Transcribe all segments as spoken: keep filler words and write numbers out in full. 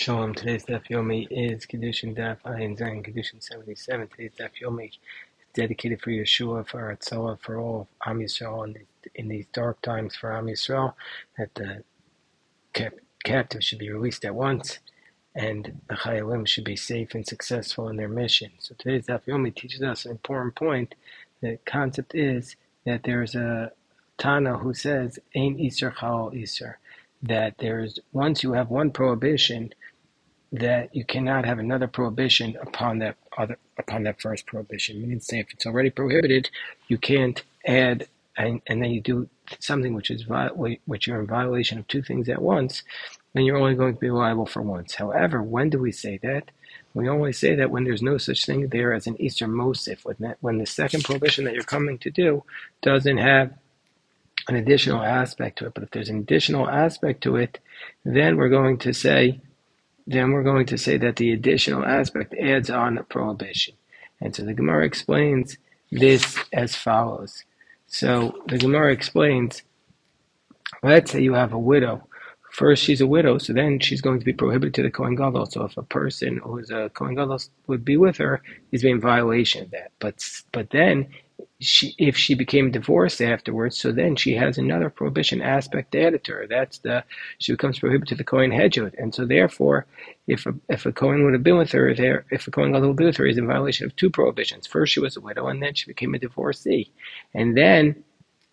Shalom. Today's Daf Yomi is Kedushin Daf Ayin Zayin Kedushin seventy-seven. Today's Daf Yomi is dedicated for Yeshua, for Atzola, for all of Am Yisrael in, in these dark times for Am Yisrael, that the cap- captives should be released at once, and the Chayalim should be safe and successful in their mission. So today's Daf Yomi teaches us an important point. The concept is that there's a Tana who says, Ein Iser Chal Iser, that there's, once you have one prohibition, that you cannot have another prohibition upon that other upon that first prohibition. Meaning to say, if it's already prohibited, you can't add, and, and then you do something which is which you're in violation of two things at once, then you're only going to be liable for once. However, when do we say that? We only say that when there's no such thing there as an Easter Mosif, when that, when the second prohibition that you're coming to do doesn't have an additional aspect to it. But if there's an additional aspect to it, then we're going to say then we're going to say that the additional aspect adds on a prohibition. And so the Gemara explains this as follows. So the Gemara explains, let's say you have a widow. First, she's a widow, so then she's going to be prohibited to the Kohen Gadol. So if a person who is a Kohen Gadol would be with her, he's being in violation of that. But but then, she, if she became divorced afterwards, so then she has another prohibition aspect added to her. That's the she becomes prohibited to the Kohen Hedjot, and so therefore, if a if a Kohen would have been with her there, if a Kohen Gadol would be with her, he's in violation of two prohibitions. First, she was a widow, and then she became a divorcee, and then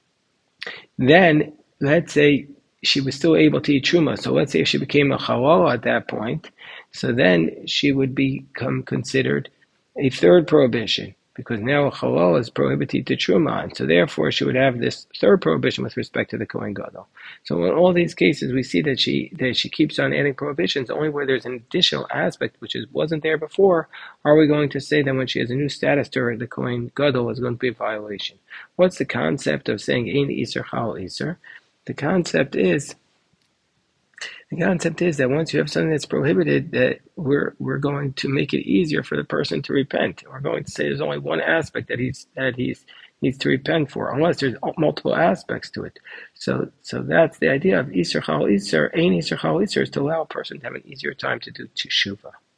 then let's say she was still able to eat truma. So let's say if she became a halal at that point, so then she would become considered a third prohibition, because now a halal is prohibited to truma, and so therefore she would have this third prohibition with respect to the Kohen Gadol. So in all these cases, we see that she that she keeps on adding prohibitions. Only where there's an additional aspect which is wasn't there before are we going to say that when she has a new status to her, the Kohen Gadol is going to be a violation. What's the concept of saying Ein Iser Chal Iser? The concept is the concept is that once you have something that's prohibited, that we're we're going to make it easier for the person to repent. We're going to say there's only one aspect that he's that he's needs to repent for, unless there's multiple aspects to it. So so that's the idea of Iser Chal Iser. Ein Iser Chal Iser is to allow a person to have an easier time to do teshuvah.